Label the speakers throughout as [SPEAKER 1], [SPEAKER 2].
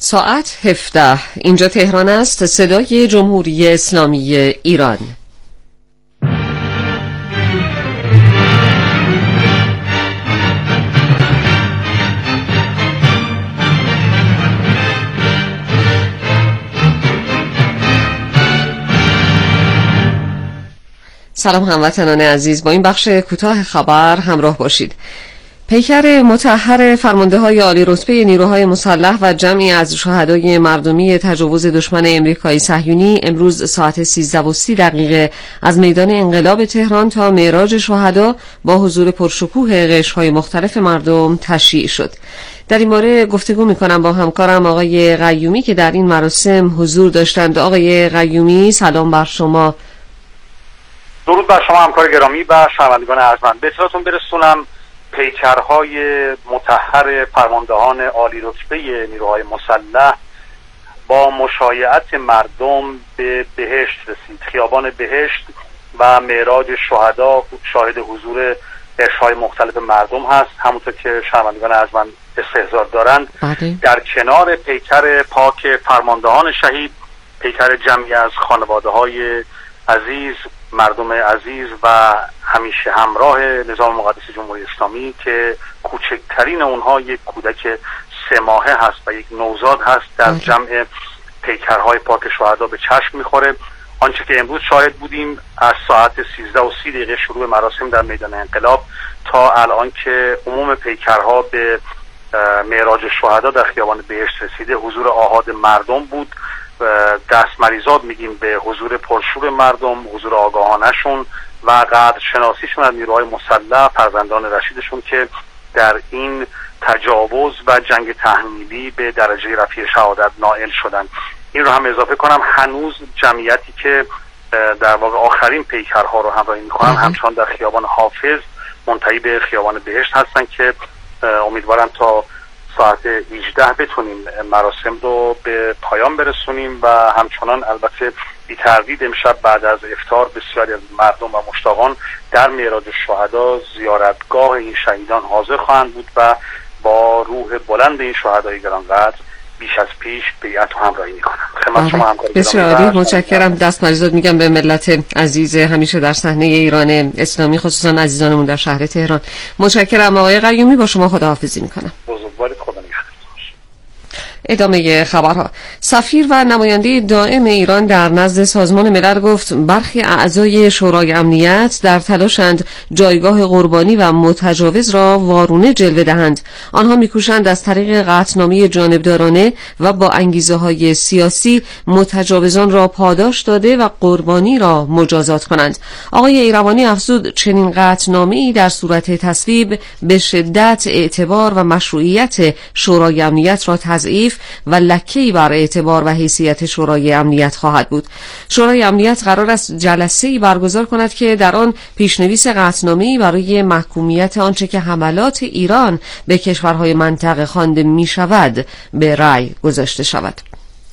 [SPEAKER 1] ساعت 17 اینجا تهران است. صدای جمهوری اسلامی ایران. سلام هموطنان عزیز، با این بخش کوتاه خبر همراه باشید. پیکر مطهر فرمانده‌های عالی رتبه نیروهای مسلح و جمعی از شهدای مردمی تجاوز دشمن امریکایی صهیونی امروز ساعت 13:30 از میدان انقلاب تهران تا معراج شهدا با حضور پرشکوه قشرهای مختلف مردم تشییع شد. در این باره گفتگو می‌کنم با همکارم آقای قیومی که در این مراسم حضور داشتند. آقای قیومی سلام بر شما.
[SPEAKER 2] درود بر شما همکار گرامی و شنوندگان ارجمند. به اطلاعتون برسونم پیکرهای مطهر فرماندهان عالی رتبه نیروهای مسلح با مشایعت مردم به بهشت رسید. خیابان بهشت و معراج شهدا شاهد حضور قشرهای مختلف مردم هست. همونطور که شنوندگان ارجمند استحضار دارند، در کنار پیکر پاک فرماندهان شهید، پیکر جمعی از خانواده‌های عزیز، مردم عزیز و همیشه همراه نظام مقدس جمهوری اسلامی که کوچکترین اونها یک کودک 3 ماهه هست و یک نوزاد هست، در جمع پیکرهای پاک شهدا به چشم میخوره. آنچه که امروز شاهد بودیم از ساعت 13:30 شروع مراسم در میدان انقلاب تا الان که عموم پیکرها به معراج شهدا در خیابان بهشت رسیده، حضور آحاد مردم بود. دست مریزاد میگیم به حضور پرشور مردم، حضور آگاهانشون و قدر شناسیشون از نیروهای مسلح، فرزندان رشیدشون که در این تجاوز و جنگ تحمیلی به درجه رفیع شهادت نائل شدن. این رو هم اضافه کنم، هنوز جمعیتی که در واقع آخرین پیکرها رو همراهی میکنن همچنان در خیابان حافظ منتهی به خیابان بهشت هستن که امیدوارم تا ساعت 18 بتونیم مراسم رو به پایان برسونیم و همچنان البته بی تردید امشب بعد از افطار بسیاری از مردم و مشتاقان در معراج شهدا زیارتگاه این شهیدان حاضر خواهند بود و با روح بلند این شهدای گرانقدر بیش از پیش بیعت و همراهی میکنم. خدمت شما همکار
[SPEAKER 1] بسیار عالی، متشکرم. دست مریزاد میگم به ملت عزیز همیشه در صحنه ایران اسلامی، خصوصا عزیزانمون در شهر تهران. متشکرم آقای قیومی، با شما خداحافظی میکنم.
[SPEAKER 2] بزرگوارید، خدا نگهدار.
[SPEAKER 1] ادامه خبرها. سفیر و نماینده دائم ایران در نزد سازمان ملل گفت برخی اعضای شورای امنیت در تلاشند جایگاه قربانی و متجاوز را وارونه جلوه دهند. آنها میکوشند از طریق قطعنامه جانبدارانه و با انگیزه‌های سیاسی متجاوزان را پاداش داده و قربانی را مجازات کنند. آقای ایروانی افزود چنین قطعنامه‌ای در صورت تصویب به شدت اعتبار و مشروعیت شورای امنیت را تضعیف و لکه‌ای بر اعتبار و حیثیت شورای امنیت خواهد بود. شورای امنیت قرار است جلسه‌ای برگزار کند که در آن پیشنویس قطعنامه‌ای برای محکومیت آنچه که حملات ایران به کشورهای منطقه خوانده می‌شود به رأی گذاشته شود.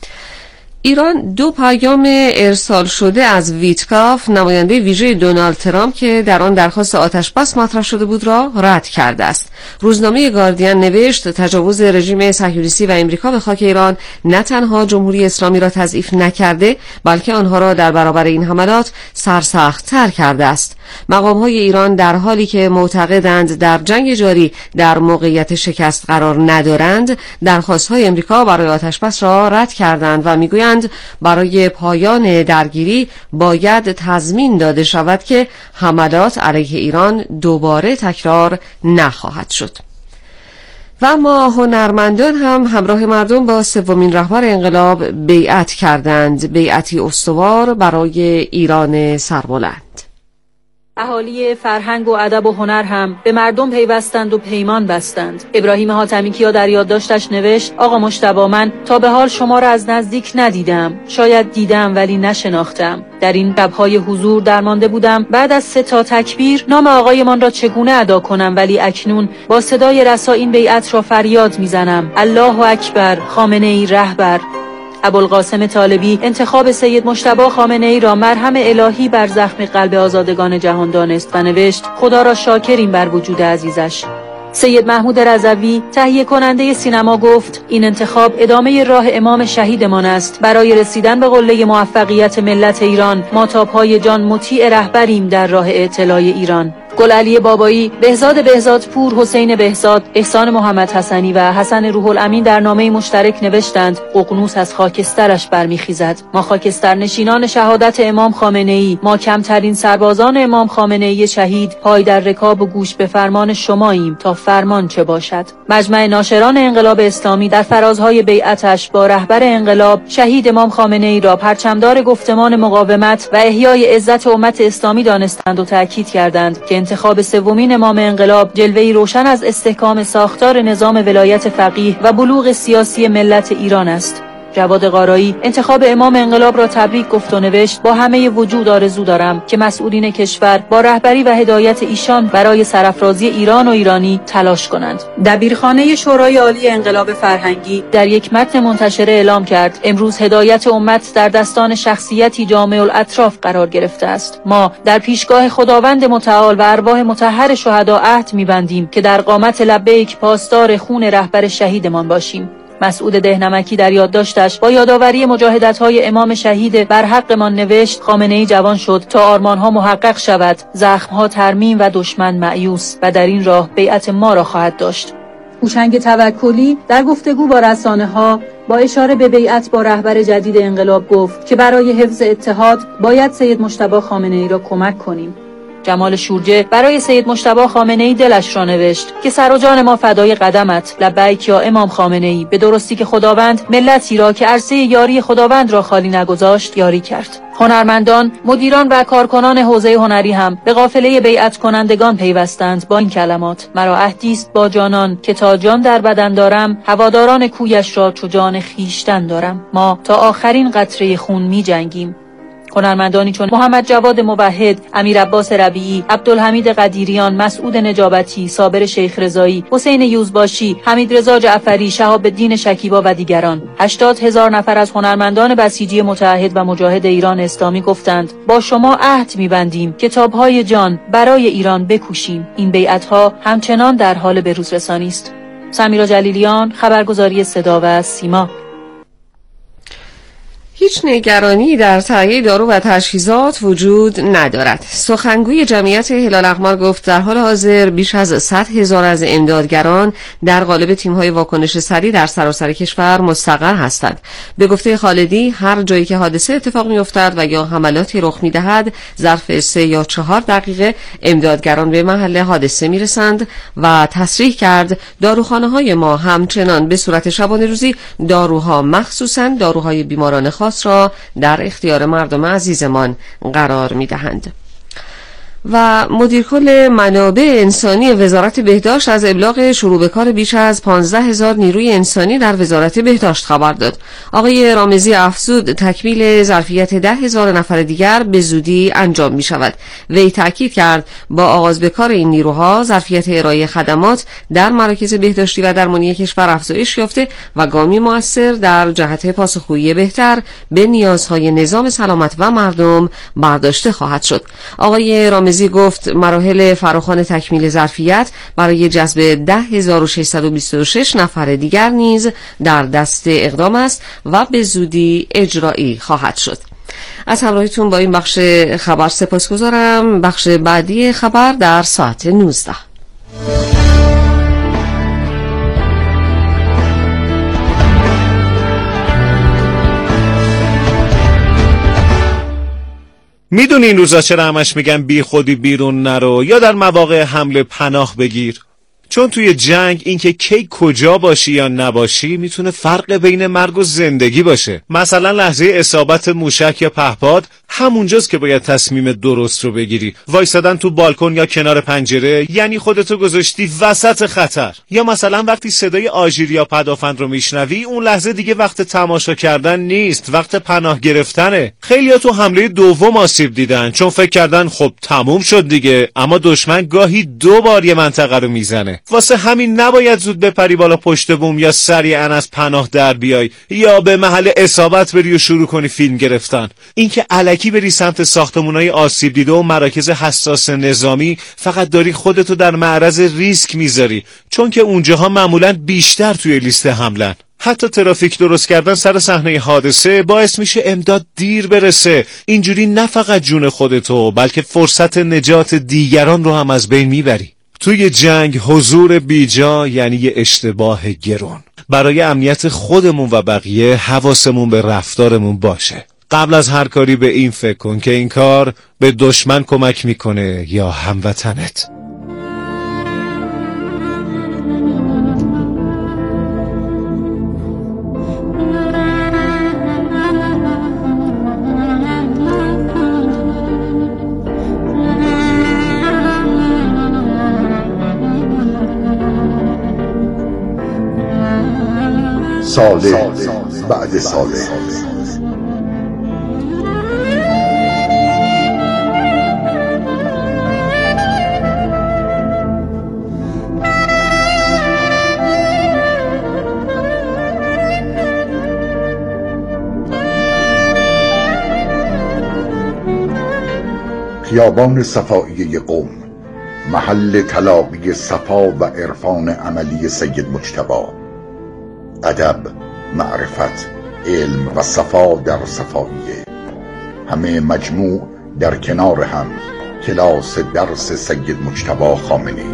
[SPEAKER 1] ایران 2 پیام ارسال شده از ویتکاف، نماینده ویژه دونالد ترامپ، که در آن درخواست آتش‌بس مطرح شده بود را رد کرده است. روزنامه گاردین نوشت تجاوز رژیم صهیونیستی و امریکا به خاک ایران نه تنها جمهوری اسلامی را تضعیف نکرده بلکه آنها را در برابر این حملات سرسخت‌تر کرده است. مقام‌های ایران در حالی که معتقدند در جنگ جاری در موقعیت شکست قرار ندارند، درخواست‌های امریکا برای آتش‌بس را رد کردند و می‌گویند برای پایان درگیری باید تضمین داده شود که حملات علیه ایران دوباره تکرار نخواهد شد. و اما هنرمندان هم همراه مردم با 3مین رهبر انقلاب بیعت کردند، بیعتی استوار برای ایران سربلند.
[SPEAKER 3] اهالی فرهنگ و ادب و هنر هم به مردم پیوستند و پیمان بستند. ابراهیم حاتمیکیا در یادداشتش نوشت: آقا مجتبی، من تا به حال شما را از نزدیک ندیدم، شاید دیدم ولی نشناختم. در این شب‌های حضور درمانده بودم بعد از 3 تکبیر نام آقایمان را چگونه ادا کنم، ولی اکنون با صدای رسا این بیعت را فریاد میزنم: الله اکبر، خامنه‌ای رهبر. ابوالقاسم طالبی انتخاب سید مجتبی خامنه‌ای را مرهم الهی بر زخم قلب آزادگان جهان دانست و نوشت: خدا را شاکریم بر وجود عزیزش. سید محمود رضوی تهیه کننده سینما گفت این انتخاب ادامه راه امام شهیدمان است. برای رسیدن به قله موفقیت ملت ایران ما تا پای جان مطیع رهبریم در راه اعتلاء ایران. گلعلی بابایی، بهزاد حسین بهزاد، احسان محمد حسنی و حسن روح الامین در نامه مشترک نوشتند ققنوس از خاکسترش برمیخیزد. ما خاکستر نشینان شهادت امام خامنه‌ای، ما کمترین سربازان امام خامنه‌ای شهید، پای در رکاب و گوش به فرمان شماییم تا فرمان چه باشد. مجمع ناشران انقلاب اسلامی در فرازهای بیعتش با رهبر انقلاب شهید امام خامنه‌ای را پرچمدار گفتمان مقاومت و احیای عزت امت اسلامی دانستند و تأکید کردند که انتخاب سومین امام انقلاب جلوه‌ای روشن از استحکام ساختار نظام ولایت فقیه و بلوغ سیاسی ملت ایران است. جواد قارایی انتخاب امام انقلاب را تبریک گفت و نوشت با همه وجود آرزو دارم که مسئولین کشور با رهبری و هدایت ایشان برای سرافرازی ایران و ایرانی تلاش کنند. دبیرخانه شورای عالی انقلاب فرهنگی در یک متن منتشره اعلام کرد امروز هدایت امت در دستان شخصیتی جامع الاطراف قرار گرفته است. ما در پیشگاه خداوند متعال و ارواح مطهر شهدا عهد می‌بندیم که در قامت لبیک پاسدار خون رهبر شهیدمان باشیم. مسعود دهنمکی در یادداشتش با یادآوری مجاهدت‌های امام شهید بر حقمان نوشت خامنه‌ای جوان شد تا آرمان‌ها محقق شود، زخم‌ها ترمیم و دشمن مأیوس و در این راه بیعت ما را خواهد داشت. هوشنگ توکلی در گفتگو با رسانه‌ها با اشاره به بیعت با رهبر جدید انقلاب گفت که برای حفظ اتحاد باید سید مجتبی خامنه‌ای را کمک کنیم. جمال شورجه برای سید مجتبی خامنه‌ای دلش را نوشت که سر و جان ما فدای قدمت، لبیک یا امام خامنه‌ای، به درستی که خداوند ملتی را که عرصه یاری خداوند را خالی نگذاشت یاری کرد. هنرمندان، مدیران و کارکنان حوزه هنری هم به قافله بیعت کنندگان پیوستند با این کلمات: مرا عهدی است با جانان که تا جان در بدن دارم، هواداران کویش را چو جان خویشتن دارم. ما تا آخرین قطره خون می جنگیم. هنرمندانی چون محمد جواد موحد، امیر عباس ربیعی، عبدالحمید قدیریان، مسعود نجابتی، صابر شیخ رضایی، حسین یوزباشی، حمیدرضا جعفری، شهاب الدین شکیبا و دیگران 80,000 نفر از هنرمندان بسیجی متعهد و مجاهد ایران اسلامی گفتند با شما عهد می‌بندیم که تاب‌های جان برای ایران بکوشیم. این بیعت‌ها همچنان در حال بروز رسانی است. سمیرا جلیلیان، خبرگزاری صدا و سیما.
[SPEAKER 1] هیچ نگرانی در تهیه دارو و تجهیزات وجود ندارد. سخنگوی جمعیت هلال احمر گفت در حال حاضر بیش از 100,000 از امدادگران در قالب تیم‌های واکنش سریع در سراسر کشور مستقر هستند. به گفته خالدی هر جایی که حادثه اتفاق می‌افتد و یا حملاتی رخ می‌دهد ظرف 3 یا 4 دقیقه امدادگران به محل حادثه می‌رسند و تصریح کرد داروخانه‌های ما همچنان به صورت شبانه روزی داروها مخصوصاً داروهای بیماران خاص را در اختیار مردم عزیزمان قرار می‌دهند. و مدیر کل منابع انسانی وزارت بهداشت از ابلاغ شروع به کار بیش از 15,000 نیروی انسانی در وزارت بهداشت خبر داد. آقای رامزی افزود تکمیل ظرفیت 10,000 نفر دیگر به زودی انجام می شود. وی تاکید کرد با آغاز به کار این نیروها ظرفیت ارائه خدمات در مراکز بهداشتی و درمانی کشور افزایش یافته و گامی مؤثر در جهت پاسخگویی بهتر به نیازهای نظام سلامت و مردم برداشته خواهد شد. آقای رامزی گفت مراحل فراخوان تکمیل ظرفیت برای جذب 10,626 نفر دیگر نیز در دست اقدام است و به زودی اجرایی خواهد شد. از همراهیتون با این بخش خبر سپاسگزارم. بخش بعدی خبر در ساعت 19.
[SPEAKER 4] میدونی این روزا چرا همش میگن بی خودی بیرون نرو یا در مواقع حمله پناه بگیر؟ چون توی جنگ اینکه کی کجا باشی یا نباشی میتونه فرق بین مرگ و زندگی باشه. مثلا لحظه اصابت موشک یا پهپاد همونجاست که باید تصمیم درست رو بگیری. وایسادن تو بالکن یا کنار پنجره یعنی خودتو گذاشتی وسط خطر. یا مثلا وقتی صدای آژیر یا پدافند رو میشنوی اون لحظه دیگه وقت تماشا کردن نیست، وقت پناه گرفتنه. خیلیا تو حمله دوم آسیب دیدن چون فکر کردن خب تموم شد دیگه، اما دشمن گاهی 2 بار یه منطقه رو میزنه. میکنه. واسه همین نباید زود بپری بالا پشت بوم یا سریعا از پناه در بیای یا به محل اصابت بری و شروع کنی فیلم گرفتن. اینکه الکی بری سمت ساختمان‌های آسیب دیده و مراکز حساس نظامی فقط داری خودتو در معرض ریسک میذاری، چون که اونجاها معمولاً بیشتر توی لیست حملن. حتی ترافیک درست کردن سر صحنه حادثه باعث میشه امداد دیر برسه. اینجوری نه فقط جون خودتو بلکه فرصت نجات دیگران رو هم از بین میبری. توی جنگ حضور بیجا یعنی یه اشتباه گران. برای امنیت خودمون و بقیه حواسمون به رفتارمون باشه. قبل از هر کاری به این فکر کن که این کار به دشمن کمک میکنه یا هموطنت.
[SPEAKER 5] ساله بعد ساله خیابان صفائیه قم، محل تلاقی صفا و عرفان عملی سید مجتبی. ادب، معرفت، علم و صفا در صفائیه، همه مجموع در کنار هم. کلاس درس سید مجتبی خامنه‌ای.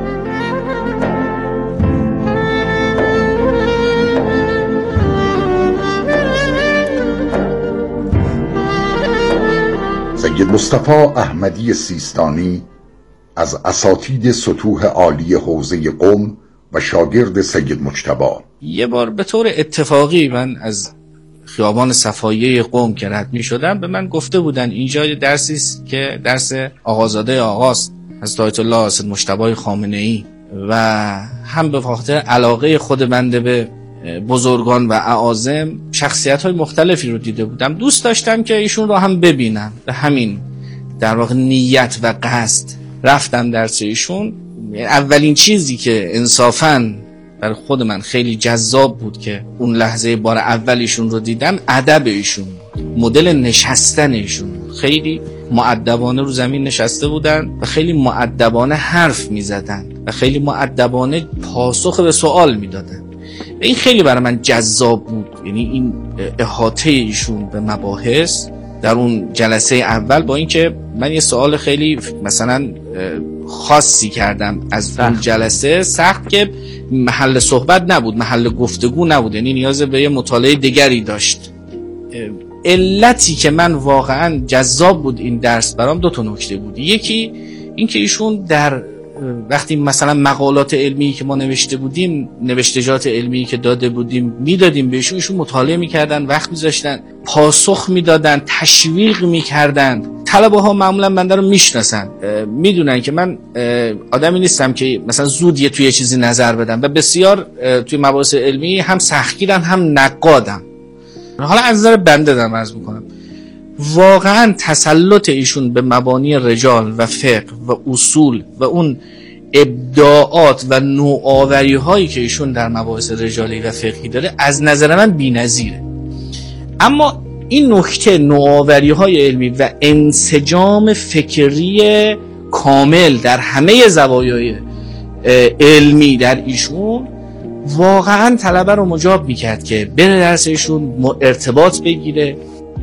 [SPEAKER 5] سید مصطفی احمدی سیستانی از اساتید سطوح عالی حوزه قم و شاگرد سید مجتبی.
[SPEAKER 6] یه بار به طور اتفاقی من از خیابان صفاییه قم که رد می شدم به من گفته بودن اینجا درسی است که درس آقازاده آقاست از آیت الله سید مجتبی خامنه‌ای و هم به خاطر علاقه خود بنده به بزرگان و اعاظم شخصیت‌های مختلفی رو دیده بودم، دوست داشتم که ایشون رو هم ببینم. به همین در واقع نیت و قصد رفتم درس ایشون. اولین چیزی که انصافاً برای خود من خیلی جذاب بود که اون لحظه بار اول ایشون رو دیدم، ادب ایشون، مدل نشستن ایشون. خیلی مؤدبانه رو زمین نشسته بودن و خیلی مؤدبانه حرف میزدن و خیلی مؤدبانه پاسخ به سوال میدادن. این خیلی برای من جذاب بود. یعنی این احاطه ایشون به مباحث در اون جلسه اول، با اینکه من یه سوال خیلی مثلا خاصی کردم از اون جلسه، سخت که محل صحبت نبود، محل گفتگو نبود، یعنی نیاز به یه مطالعه دیگری داشت. علتی که من واقعا جذاب بود این درس برام دو تا نکته بود. یکی اینکه ایشون در وقتی مثلا مقالات علمی که ما نوشته بودیم، نوشتجات علمی که داده بودیم میدادیم بهشون، ایشون مطالعه میکردن، وقت میذاشتن، پاسخ میدادن، تشویق میکردن. طلبه ها معمولا بنده رو میشناسن، میدونن که من آدمی نیستم که مثلا زود توی چیزی نظر بدم و بسیار توی مباحث علمی هم سختگیرم هم نقادم. حالا از نظر بنده دارم عرض میکنم، واقعا تسلط ایشون به مبانی رجال و فقه و اصول و اون ابداعات و نوآوری هایی که ایشون در مباحث رجالی و فقهی داره از نظر من بی‌نظیره. اما این نکته، نوآوری های علمی و انسجام فکری کامل در همه زوایای علمی در ایشون واقعا طلبه رو مجاب میکرد که بره درس ایشون ارتباط بگیره.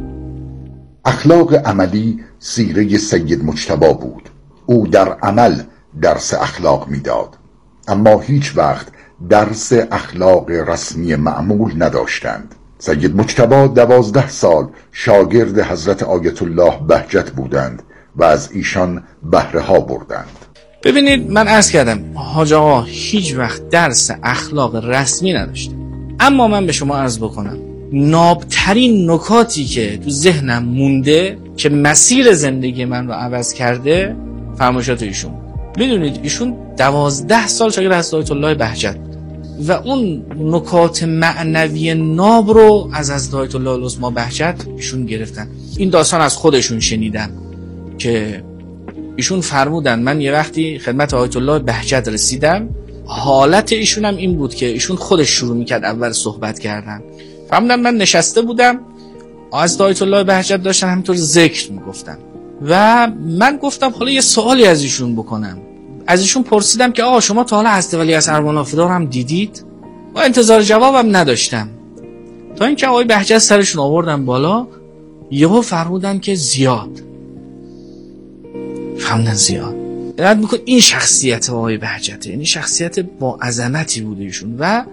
[SPEAKER 5] اخلاق عملی سیره سید مجتبی بود. او در عمل درس اخلاق میداد، اما هیچ وقت درس اخلاق رسمی معمول نداشتند. سید مجتبی 12 سال شاگرد حضرت آیت الله بهجت بودند و از ایشان بهره ها بردند.
[SPEAKER 6] ببینید من عرض کردم حاج آقا هیچ وقت درس اخلاق رسمی نداشته، اما من به شما عرض بکنم نابترین نکاتی که تو ذهنم مونده که مسیر زندگی من رو عوض کرده فرمایشات ایشون. میدونید ایشون 12 سال شاگرد حضرت آیت الله بهجت بود و اون نکات معنوی ناب رو از حضرت آیت الله العظمی بهجت ایشون گرفتن. این داستان از خودشون شنیدم که ایشون فرمودن من یه وقتی خدمت آیت الله بهجت رسیدم حالت ایشون هم این بود که ایشون خودش شروع میکرد اول صحبت کردن. فهمیدم من نشسته بودم، از آیت الله بهجت داشتن همینطور ذکر میگفتن و من گفتم حالا یه سوالی از ایشون بکنم. از ایشون پرسیدم که آقا شما تا حالا حضرت ولی از اروان‌آفریدا هم دیدید؟ و انتظار جوابم نداشتم تا اینکه آقای بهجت سرشون آوردن بالا، یهو فرمودن که زیاد. فهمدن زیاد. یاد میکنه این شخصیت آقای بهجت، یعنی شخصیت با عظمتی بوده ایشون و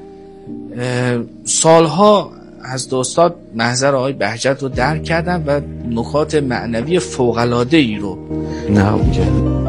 [SPEAKER 6] سالها از استاد محضر آقای بهجت رو درک کردن و نکات معنوی فوق‌العاده ای رو نهار کردن.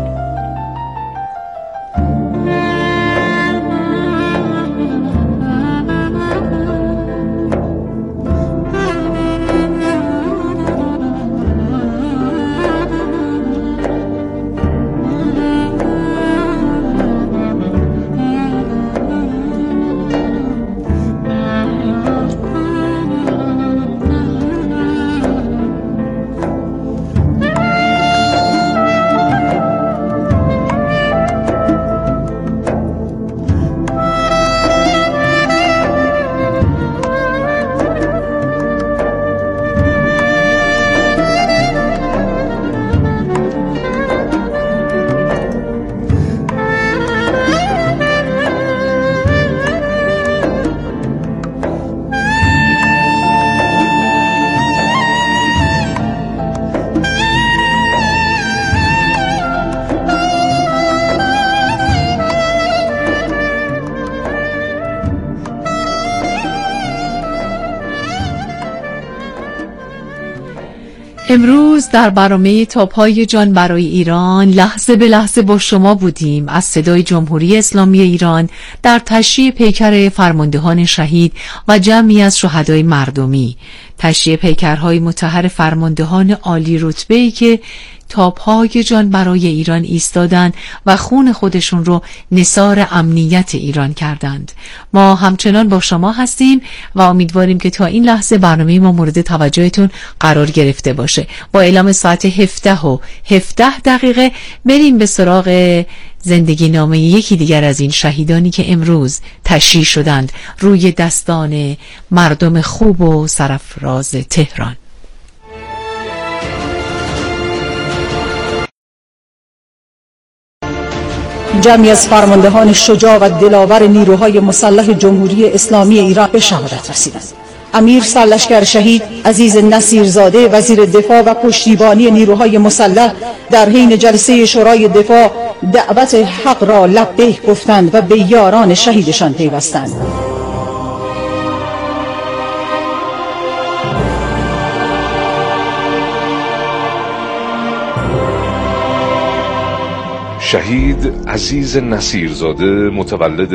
[SPEAKER 7] امروز در برنامه تاپ‌های جان برای ایران لحظه به لحظه با شما بودیم از صدای جمهوری اسلامی ایران در تشییع پیکر فرماندهان شهید و جمعی از شهدای مردمی، تشییع پیکرهای مطهر فرماندهان عالی رتبه‌ای که تاپ‌های جان برای ایران ایستادند و خون خودشون رو نثار امنیت ایران کردند. ما همچنان با شما هستیم و امیدواریم که تا این لحظه برنامه ما مورد توجهتون قرار گرفته باشه. با اعلام ساعت 17:17 بریم به سراغ زندگی نامه یکی دیگر از این شهیدانی که امروز تشییع شدند روی دستان مردم خوب و سرفراز تهران.
[SPEAKER 8] جمعی از فرماندهان شجاع و دلاور نیروهای مسلح جمهوری اسلامی ایران به شهادت رسیدند. امیر سرلشکر شهید عزیز نصیرزاده وزیر دفاع و پشتیبانی نیروهای مسلح در حین جلسه شورای دفاع دعوت حق را لبیک گفتند و به یاران شهیدشان پیوستند.
[SPEAKER 9] شهید عزیز نصیرزاده متولد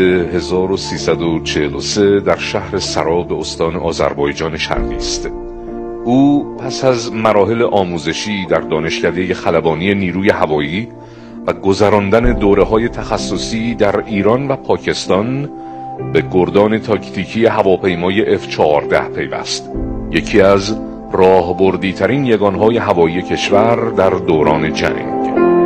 [SPEAKER 9] 1343 در شهر سراب استان آذربایجان شرقی است. او پس از مراحل آموزشی در دانشکده خلبانی نیروی هوایی و گذراندن دوره‌های تخصصی در ایران و پاکستان به گردان تاکتیکی هواپیمای F-14 پیوست، یکی از راهبردی‌ترین یگانهای هوایی کشور در دوران جنگ.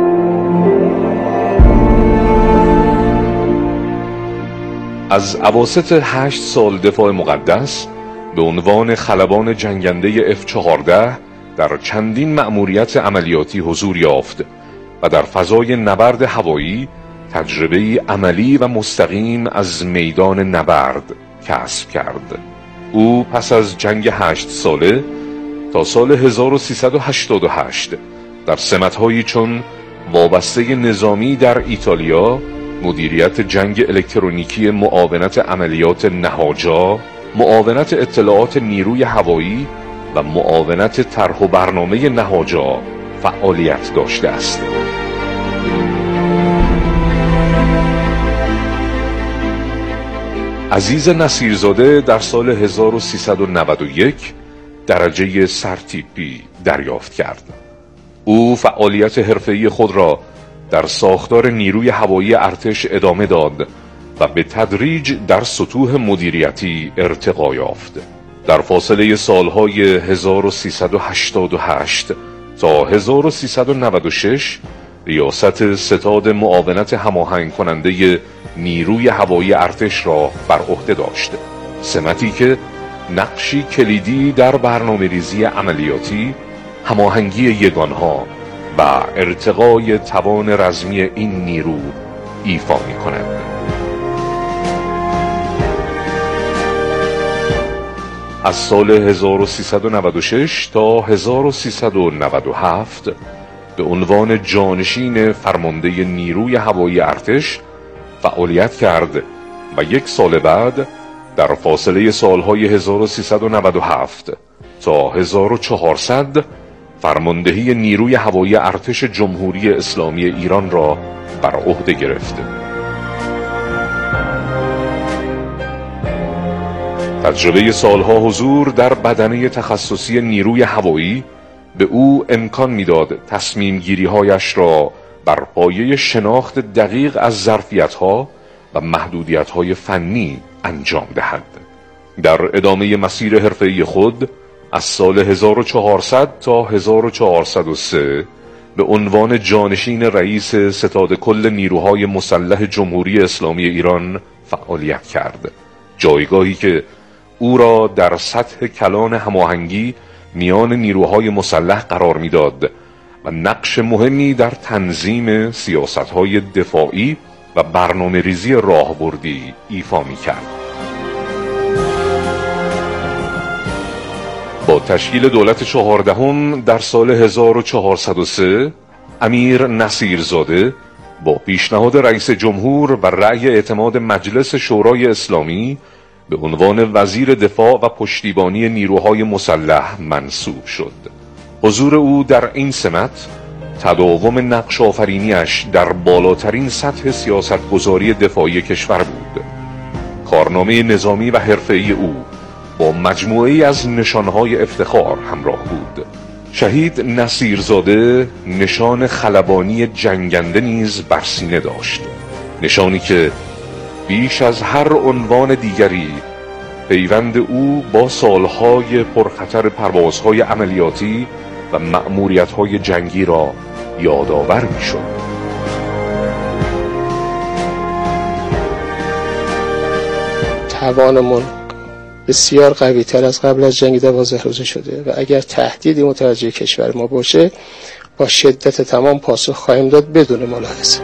[SPEAKER 9] از اواسط 8 سال دفاع مقدس به عنوان خلبان جنگنده F-14 در چندین مأموریت عملیاتی حضور یافت و در فضای نبرد هوایی تجربه‌ای عملی و مستقیم از میدان نبرد کسب کرد. او پس از جنگ 8 ساله تا سال 1388 در سمت‌هایی چون وابسته نظامی در ایتالیا، مدیریت جنگ الکترونیکی معاونت عملیات نهاجا، معاونت اطلاعات نیروی هوایی و معاونت طرح و برنامه نهاجا فعالیت داشته است. عزیز نصیرزاده در سال 1391 درجه سرتیپی دریافت کرد. او فعالیت حرفه‌ای خود را در ساختار نیروی هوایی ارتش ادامه داد و به تدریج در سطوح مدیریتی ارتقا یافت. در فاصله سالهای 1388 تا 1396 ریاست ستاد معاونت هماهنگ کننده نیروی هوایی ارتش را بر عهده داشت، سمتی که نقشی کلیدی در برنامه‌ریزی عملیاتی، هماهنگی یگانها و ارتقای توان رزمی این نیرو ایفا می‌کند. از سال 1396 تا 1397 به عنوان جانشین فرمانده نیروی هوایی ارتش فعالیت کرد و 1 سال بعد در فاصله سالهای 1397 تا 1400 فرماندهی نیروی هوایی ارتش جمهوری اسلامی ایران را بر عهده گرفت. تجربه سالها حضور در بدنه تخصصی نیروی هوایی به او امکان میداد تصمیم گیری هایش را بر پایه شناخت دقیق از ظرفیت‌ها و محدودیت‌های فنی انجام دهد. در ادامه مسیر حرفه‌ای خود از سال 1400 تا 1403 به عنوان جانشین رئیس ستاد کل نیروهای مسلح جمهوری اسلامی ایران فعالیت کرد، جایگاهی که او را در سطح کلان هماهنگی میان نیروهای مسلح قرار میداد و نقش مهمی در تنظیم سیاست‌های دفاعی و برنامه‌ریزی راهبردی ایفا می‌کرد. با تشکیل دولت 14 در سال 1403 امیر نصیرزاده با پیشنهاد رئیس جمهور و رأی اعتماد مجلس شورای اسلامی به عنوان وزیر دفاع و پشتیبانی نیروهای مسلح منصوب شد. حضور او در این سمت تداوم نقش آفرینیش در بالاترین سطح سیاستگذاری دفاعی کشور بود. کارنامه نظامی و حرفه‌ای او با مجموعه‌ای از نشانهای افتخار همراه بود. شهید نصیرزاده نشان خلبانی جنگنده نیز بر سینه داشت، نشانی که بیش از هر عنوان دیگری پیوند او با سالهای پرخطر پروازهای عملیاتی و مأموریت‌های جنگی را یادآور می‌شد.
[SPEAKER 10] توانمون بسیار قوی تر از قبل از جنگ 12 روزه شده و اگر تهدیدی متوجه کشور ما باشه با شدت تمام پاسخ خواهیم داد بدون ملاحظه.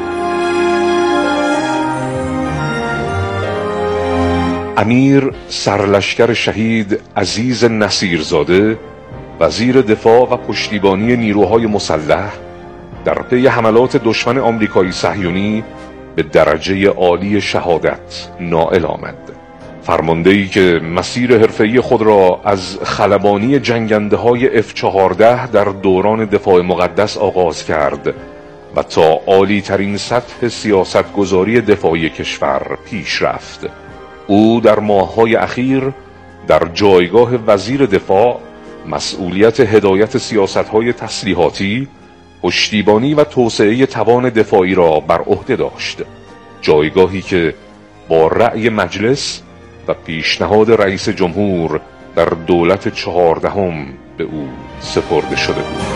[SPEAKER 9] امیر سرلشکر شهید عزیز نصیرزاده، وزیر دفاع و پشتیبانی نیروهای مسلح، در پی حملات دشمن آمریکایی صهیونی به درجه عالی شهادت نائل آمد. فرماندهی که مسیر حرفه‌ای خود را از خلبانی جنگنده‌های F-14 در دوران دفاع مقدس آغاز کرد و تا عالی ترین سطح سیاستگذاری دفاعی کشور پیش رفت. او در ماه‌های اخیر در جایگاه وزیر دفاع مسئولیت هدایت سیاست‌های تسلیحاتی، پشتیبانی و توسعه توان دفاعی را بر عهده داشت، جایگاهی که با رأی مجلس و پیشنهاد رئیس جمهور در دولت 14 به او سپرده شده بود.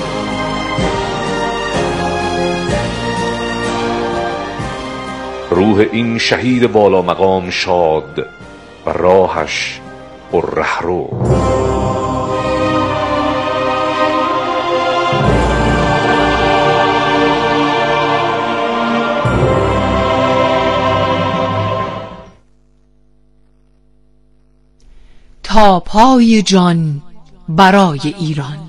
[SPEAKER 9] روح این شهید بالا مقام شاد و راهش پر رهرو.
[SPEAKER 7] تا پای جان برای ایران.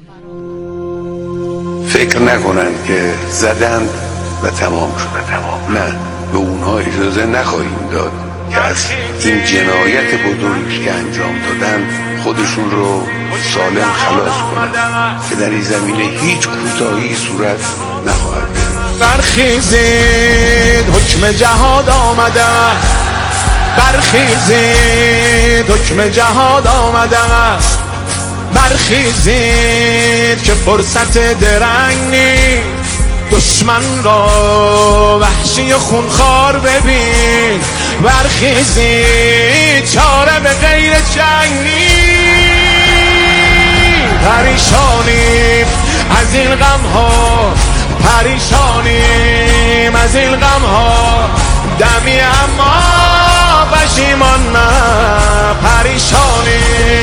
[SPEAKER 11] فکر نکنن که زدند و تمام شد. نه، به اونها اجازه نخواهیم داد که از این جنایت بزرگی که انجام دادن خودشون رو سالم خلاص کنند که در این زمینه هیچ کوتاهی صورت نخواهد گرفت.
[SPEAKER 12] برخیزید حکم جهاد آمده، برخیزید حکم جهاد آمده است، برخیزید که فرصت درنگ نیست، دشمن را وحشی خونخوار ببین، برخیزید چاره به غیر جنگ نیست. پریشانیم از این غم ها، پریشانیم از این غم ها، دمی اما پشیمان نه پریشانی،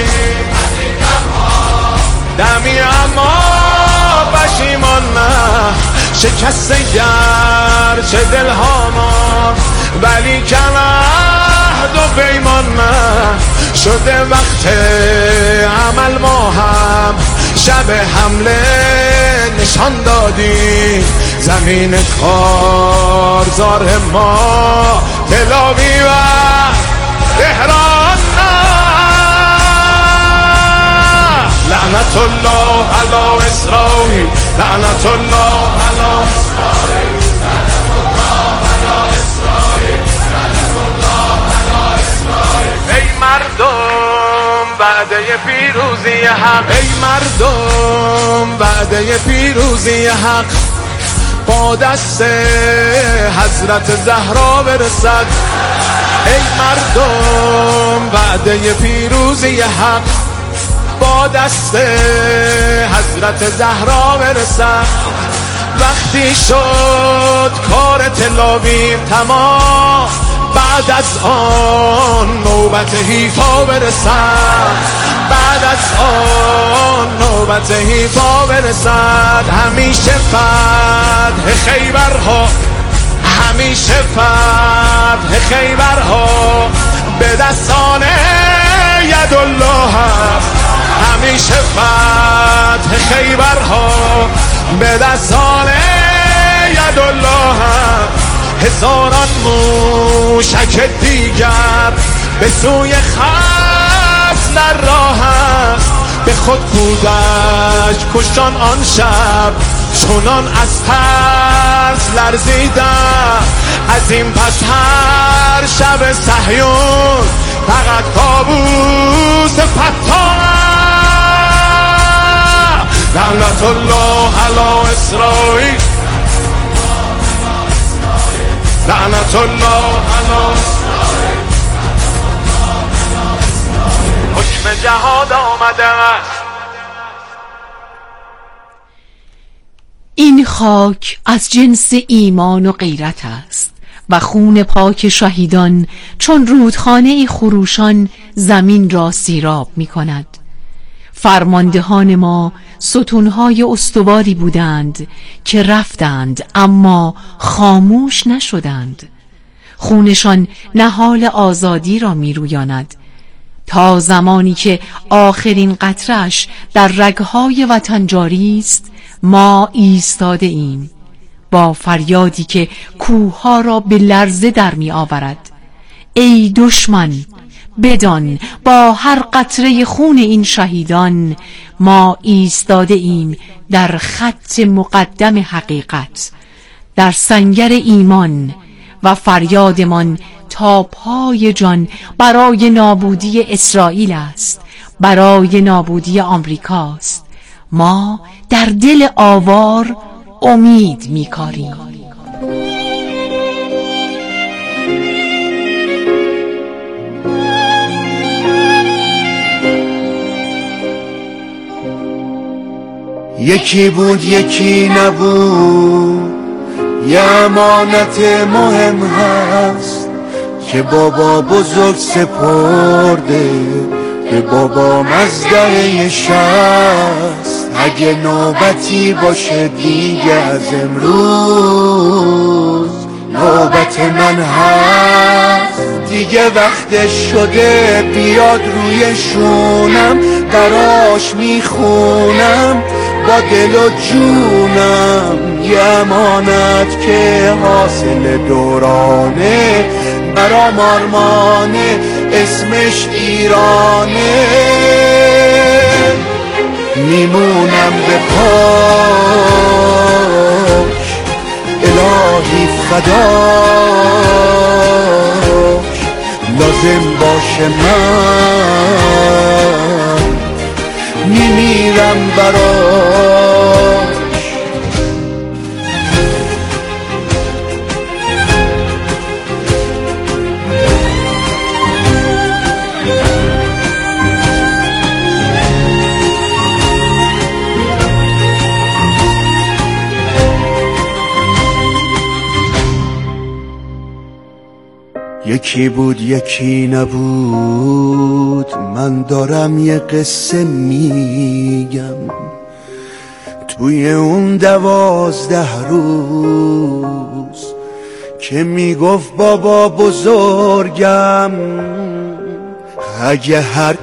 [SPEAKER 12] دمی اما پشیمان نه شکست گرچه دلها ما، ولی کم عهد و پیمان نه شده وقت عمل. ما هم شب حمله نشان دادیم، زمین کارزار ما تلاوی و تهران. لعنت الله علی اسرائیل، لعنت الله علی اسرائیل، لعنت الله علی اسرائیل، لعنت الله علی اسرائیل. ای مردم وعده پیروزی حق، ای مردم وعده پیروزی حق با دست حضرت زهرا برسد. ای مردم وعده پیروزی حق با دست حضرت زهرا برسد. وقتی شد کار تلاویو تمام، بعد از آن نوبت حیفا برسد، بعد از آن نوبت حیفا برسد. همیشه فتح خیبرها، همیشه فتح خیبرها به دستان یدالله هست، همیشه فتح خیبرها به دستان یدالله هست. هزاران موشک دیگر به سوی خصم در راه است، به خود کودک کشتان آن شب چنان از ترس لرزیدم. از این پس هر شب صهیون فقط کابوس فتان. لعنت الله علی اسرائیل، لعنت الله علی اسرائیل. حکم جهاد آمده.
[SPEAKER 7] این خاک از جنس ایمان و غیرت است و خون پاک شهیدان چون رودخانه خروشان زمین را سیراب می کند. فرماندهان ما ستونهای استواری بودند که رفتند اما خاموش نشدند. خونشان نهال آزادی را می رویاند تا زمانی که آخرین قطره‌اش در رگهای وطن جاری است. ما ایستاده ایم با فریادی که کوهها را به لرزه در می آورد. ای دشمن بدان با هر قطره خون این شهیدان ما ایستاده ایم در خط مقدم حقیقت، در سنگر ایمان و فریادمان تا پای جان برای نابودی اسرائیل است، برای نابودی آمریکاست. ما در دل آوار امید می‌کاریم.
[SPEAKER 13] یکی بود یکی نبود، یه امانت مهم هست که بابا بزرگ سپرده به بابا مزدهه شست. اگه نوبتی باشه دیگه از امروز نوبت من هست. دیگه وقتش شده بیاد روی شونم، براش میخونم با دل و جونم. یه امانت که حاصل دورانه، برام آرمانه، اسمش ایرانه. میمونم به پاک الهی فداک، لازم باشه من میمیرم براک. یکی بود یکی نبود، من دارم یه قصه میگم. توی اون 12 روز که میگفت بابا بزرگم، اگه هر